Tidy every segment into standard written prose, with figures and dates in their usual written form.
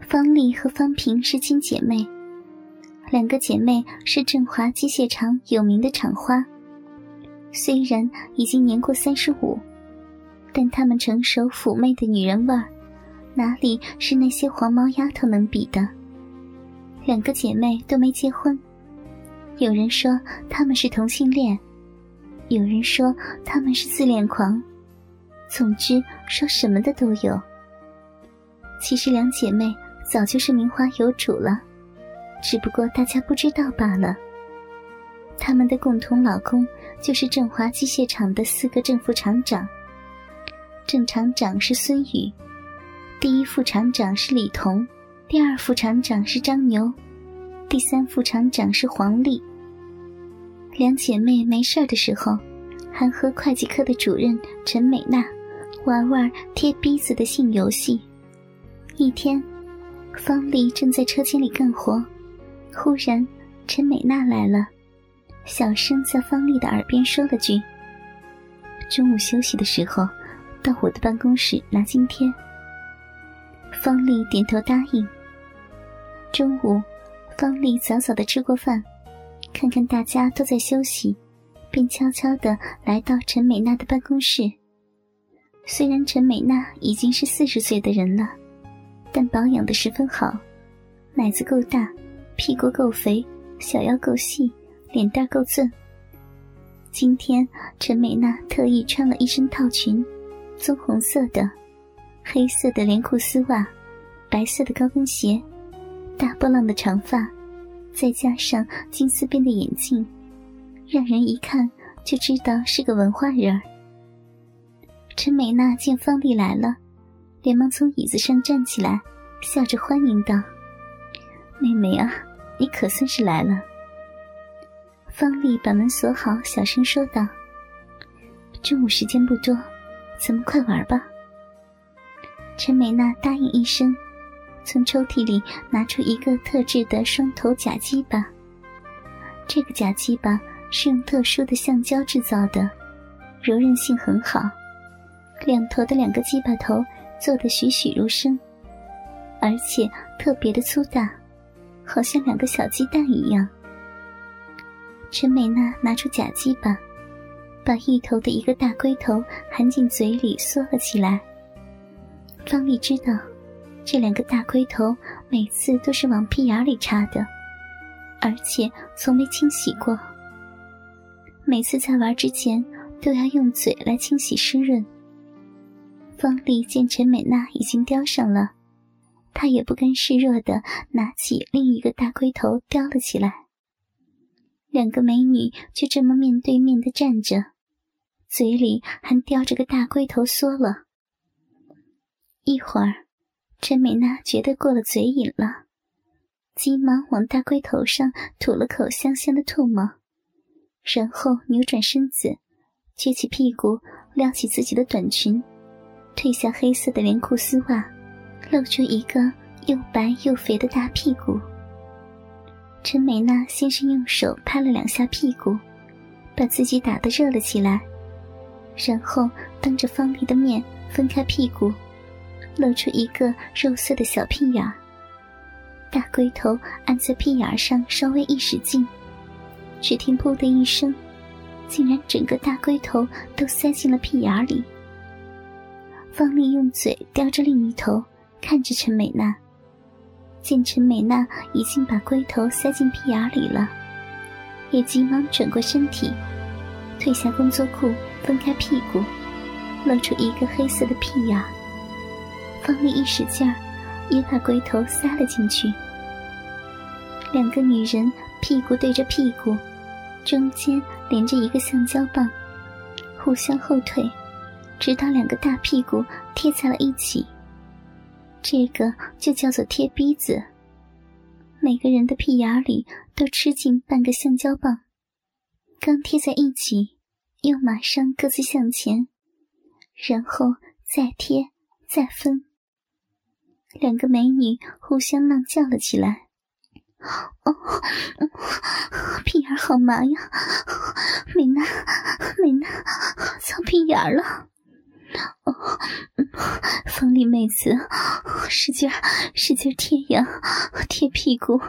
方丽和方平是亲姐妹，两个姐妹是振华机械厂有名的厂花，虽然已经年过35，但她们成熟妩媚的女人味儿，哪里是那些黄毛丫头能比的？两个姐妹都没结婚，有人说她们是同性恋，有人说她们是自恋狂，总之说什么的都有。其实两姐妹早就是名花有主了，只不过大家不知道罢了。她们的共同老公就是振华机械厂的4个正副厂长，正厂长是孙宇，第一副厂长是李彤，第二副厂长是张牛，第三副厂长是黄丽。两姐妹没事的时候，还和会计科的主任陈美娜玩贴逼子的性游戏。一天，方丽正在车间里干活，忽然陈美娜来了，小声在方丽的耳边说了句：中午休息的时候到我的办公室拿津贴。方丽点头答应。中午，方丽早早地吃过饭，看看大家都在休息，便悄悄地来到陈美娜的办公室。虽然陈美娜已经是40岁的人了，但保养得十分好，奶子够大，屁股够肥，小腰够细，脸蛋够俊。今天陈美娜特意穿了一身套裙，棕红色的，黑色的连裤丝袜，白色的高跟鞋，大波浪的长发，再加上金丝边的眼镜，让人一看就知道是个文化人儿。陈美娜见方丽来了，连忙从椅子上站起来，笑着欢迎道：妹妹啊，你可算是来了。方丽把门锁好，小声说道：中午时间不多，咱们快玩吧。陈美娜答应一声，从抽屉里拿出一个特制的双头假鸡巴。这个假鸡巴是用特殊的橡胶制造的，柔韧性很好，两头的2个鸡巴头做得栩栩如生，而且特别的粗大，好像2个小鸡蛋一样。陈美娜拿出假鸡巴，把一头的一个大龟头含进嘴里缩了起来。方丽知道这2个大龟头每次都是往屁眼里插的，而且从没清洗过，每次在玩之前都要用嘴来清洗湿润。方丽见陈美娜已经叼上了，她也不甘示弱地拿起另一个大龟头叼了起来。2个美女就这么面对面地站着，嘴里还叼着个大龟头缩了。一会儿，陈美娜觉得过了嘴瘾了，急忙往大龟头上吐了口香香的唾沫，然后扭转身子，撅起屁股，撩起自己的短裙，褪下黑色的连裤丝袜，露出一个又白又肥的大屁股。陈美娜先是用手拍了2下屁股，把自己打得热了起来，然后当着方丽的面分开屁股，露出一个肉色的小屁眼儿。大龟头按在屁眼上稍微一使劲，只听噗的一声，竟然整个大龟头都塞进了屁眼里。方丽用嘴叼着另一头，看着陈美娜，见陈美娜已经把龟头塞进屁眼里了，也急忙转过身体，褪下工作裤，分开屁股，露出一个黑色的屁眼。方丽一使劲儿，也把龟头塞了进去。2个女人屁股对着屁股，中间连着一个橡胶棒，互相后退，直到2个大屁股贴在了一起。这个就叫做贴逼子，每个人的屁眼里都吃进半个橡胶棒，刚贴在一起，又马上各自向前，然后再贴再分。2个美女互相浪叫了起来：哦，屁眼好麻呀，美娜，操屁眼了。 方丽妹子，使劲贴呀，贴屁股。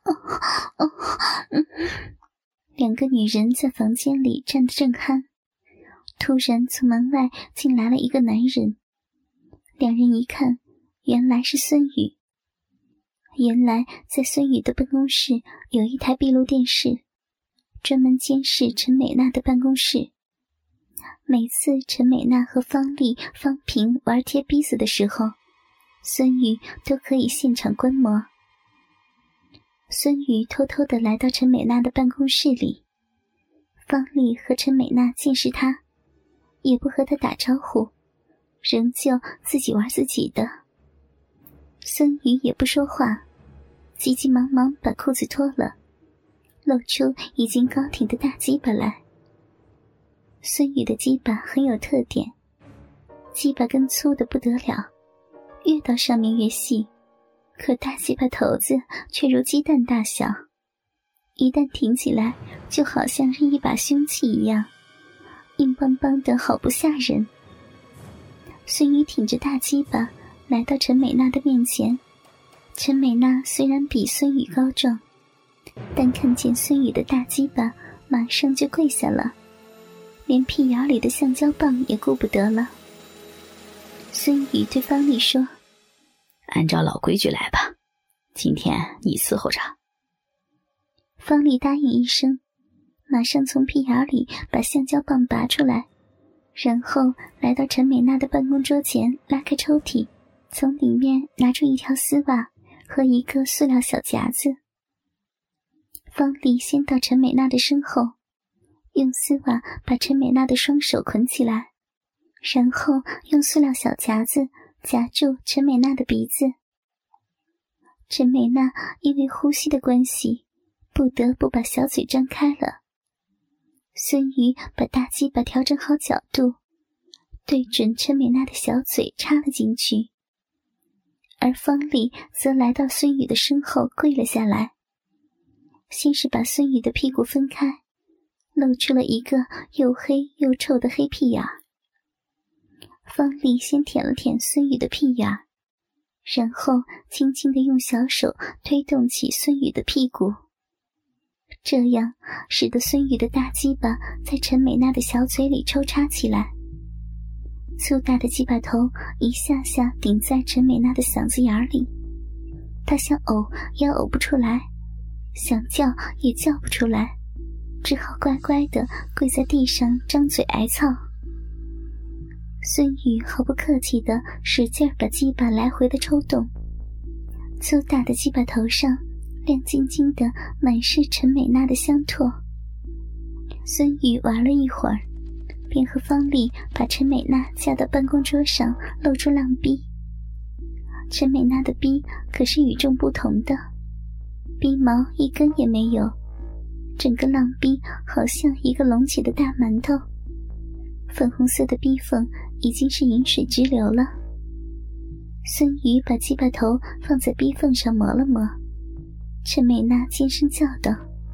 两个女人在房间里站得正酣，突然从门外进来了一个男人。两人一看，原来是孙宇。原来在孙宇的办公室有一台闭路电视，专门监视陈美娜的办公室。每次陈美娜和方丽、方平玩贴逼子的时候，孙宇都可以现场观摩。孙宇偷偷地来到陈美娜的办公室里，方丽和陈美娜见识他，也不和他打招呼，仍旧自己玩自己的。孙宇也不说话，急急忙忙把裤子脱了，露出已经高挺的大鸡巴来。孙宇的鸡巴很有特点，鸡巴根粗得不得了，越到上面越细，可大鸡巴头子却如鸡蛋大小，一旦挺起来就好像是一把凶器一样，硬邦邦的好不吓人。孙宇挺着大鸡巴来到陈美娜的面前。陈美娜虽然比孙宇高壮，但看见孙宇的大鸡巴马上就跪下了，连屁眼里的橡胶棒也顾不得了。孙宇对方丽说： 按照老规矩来吧，今天你伺候着。 方丽答应一声，马上从屁眼里把橡胶棒拔出来，然后来到陈美娜的办公桌前，拉开抽屉，从里面拿出一条丝袜和一个塑料小夹子。方丽先到陈美娜的身后，用丝袜把陈美娜的双手捆起来，然后用塑料小夹子夹住陈美娜的鼻子。陈美娜因为呼吸的关系，不得不把小嘴张开了。孙宇把大鸡巴调整好角度，对准陈美娜的小嘴插了进去，而方丽则来到孙宇的身后跪了下来，先是把孙宇的屁股分开，露出了一个又黑又臭的黑屁眼。方丽先舔了舔孙宇的屁眼，然后轻轻地用小手推动起孙宇的屁股，这样使得孙宇的大鸡巴在陈美娜的小嘴里抽插起来。粗大的鸡巴头一下下顶在陈美娜的嗓子眼里，她想呕也呕不出来，想叫也叫不出来，只好乖乖地跪在地上张嘴挨操。孙宇毫不客气地使劲把鸡巴来回地抽动，粗大的鸡巴头上亮晶晶的满是陈美娜的香唾。孙宇玩了一会儿，便和方丽把陈美娜架到办公桌上，露出浪逼。陈美娜的逼可是与众不同的，逼毛一根也没有，整个浪逼好像一个隆起的大馒头，粉红色的逼缝已经是饮水直流了。孙宇把鸡巴头放在逼缝上磨了磨，陈美娜尖声叫道：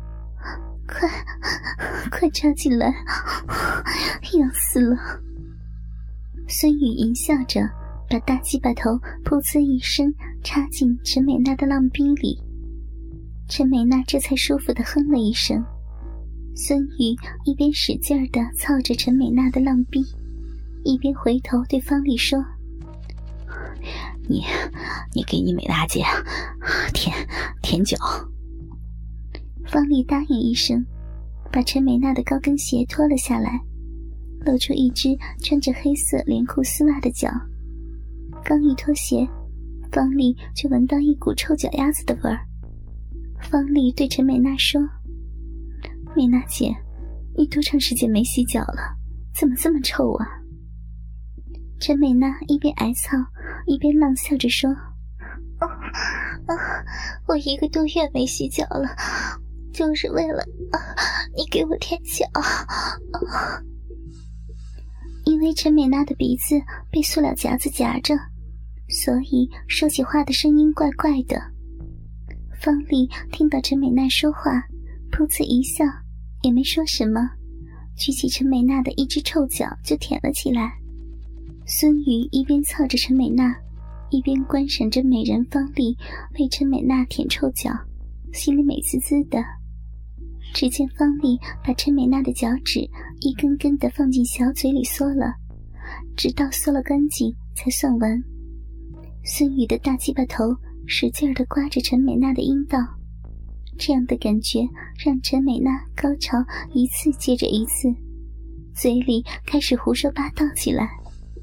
快插进来，要死了。孙宇淫笑着把大鸡巴头噗呲一声插进陈美娜的浪逼里，陈美娜这才舒服地哼了一声。孙宇一边使劲地操着陈美娜的浪逼，一边回头对方丽说： 你给你美娜姐舔脚。 方丽答应一声，把陈美娜的高跟鞋脱了下来，露出一只穿着黑色连裤丝袜的脚。刚一脱鞋，方丽就闻到一股臭脚丫子的味儿。方丽对陈美娜说：美娜姐，你多长时间没洗脚了？怎么这么臭啊？陈美娜一边挨操一边浪笑着说：我1个多月没洗脚了，就是为了你给我舔脚。因为陈美娜的鼻子被塑料夹子夹着，所以说起话的声音怪怪的。方丽听到陈美娜说话，噗呲一笑，也没说什么，举起陈美娜的一只臭脚就舔了起来。 孙宇一边操着陈美娜，一边观赏着美人方丽为陈美娜舔臭脚，心里美滋滋的。只见方丽把陈美娜的脚趾一根根地放进小嘴里嗦了，直到嗦了干净才算完。孙宇的大鸡巴头使劲地刮着陈美娜的阴道，这样的感觉让陈美娜高潮一次接着一次，嘴里开始胡说八道起来。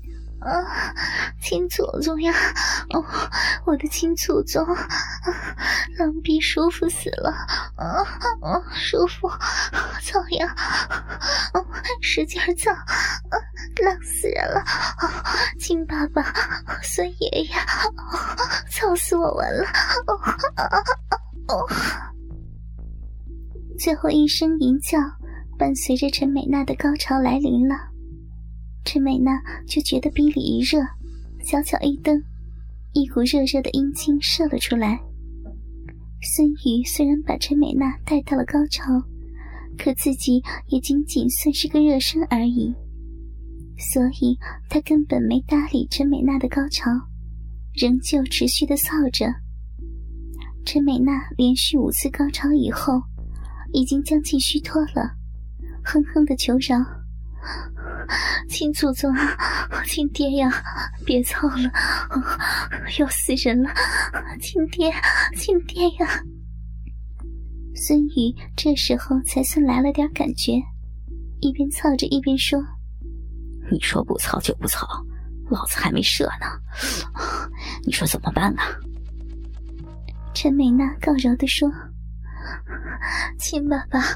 亲祖宗呀！我的亲祖宗，浪逼舒服死了！舒服，操呀！使劲造，浪死人了！亲爸爸，孙爷爷，操死我完了！最后一声吟叫，伴随着陈美娜的高潮来临了。陈美娜就觉得逼里一热，小脚一蹬，一股热热的阴茎射了出来。孙宇虽然把陈美娜带到了高潮，可自己也仅仅算是个热身而已，所以他根本没搭理陈美娜的高潮，仍旧持续地操着。陈美娜连续5次高潮以后，已经将近虚脱了，哼哼地求饶：亲祖宗啊，亲爹呀，别操了，要死人了，亲爹，亲爹呀！孙宇这时候才算来了点感觉，一边操着一边说： 你说不操就不操，老子还没射呢，你说怎么办啊？ 陈美娜告饶地说：亲爸爸，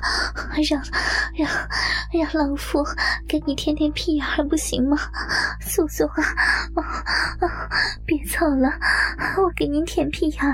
让老夫给你舔舔屁眼儿不行吗？祖宗啊，别操了，我给您舔屁眼儿。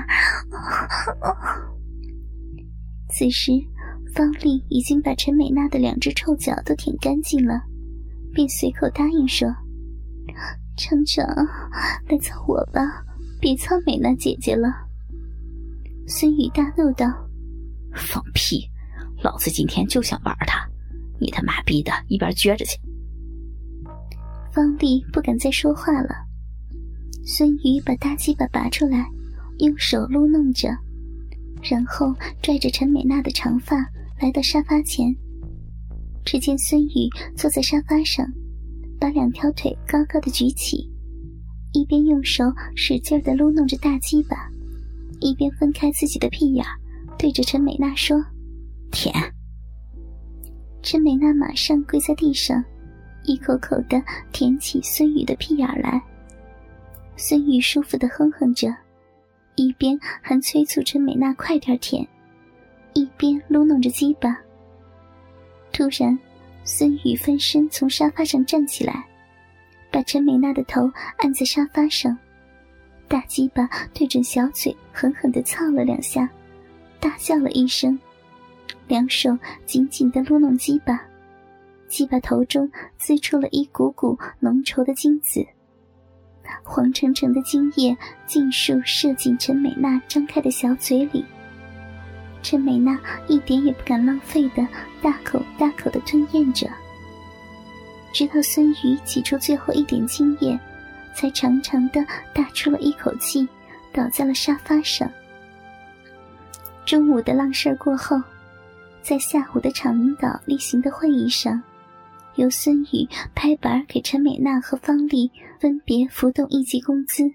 此时方丽已经把陈美娜的2只臭脚都舔干净了，便随口答应说：厂长，来操我吧，别操美娜姐姐了。孙宇大怒道： 放屁，老子今天就想玩他，你他妈逼的一边撅着去。 方丽不敢再说话了。孙宇把大鸡巴拔出来，用手撸弄着，然后拽着陈美娜的长发来到沙发前。只见孙宇坐在沙发上，把2条腿高高的举起，一边用手使劲地撸弄着大鸡巴，一边分开自己的屁眼，对着陈美娜说：舔。陈美娜马上跪在地上，一口口地舔起孙宇的屁眼来。孙宇舒服地哼哼着，一边还催促陈美娜快点舔，一边撸弄着鸡巴。突然，孙宇翻身从沙发上站起来，把陈美娜的头按在沙发上，大鸡巴对准小嘴狠狠地操了2下，大叫了一声，2手紧紧地撸弄鸡巴，鸡巴头中滋出了一股股浓稠的精子，黄澄澄的精液尽数射进陈美娜张开的小嘴里。陈美娜一点也不敢浪费地大口大口地吞咽着，直到孙宇挤出最后一点精液，才长长地大出了一口气，倒在了沙发上。中午的浪事过后，在下午的场领导例行的会议上，由孙宇拍板给陈美娜和方丽分别浮动1级工资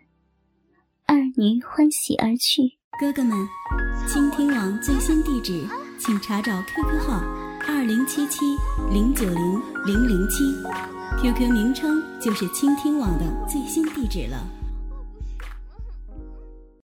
，2女欢喜而去。 哥哥们，倾听网最新地址请查找 QQ 号2077090007，QQ 名称就是倾听网的最新地址了。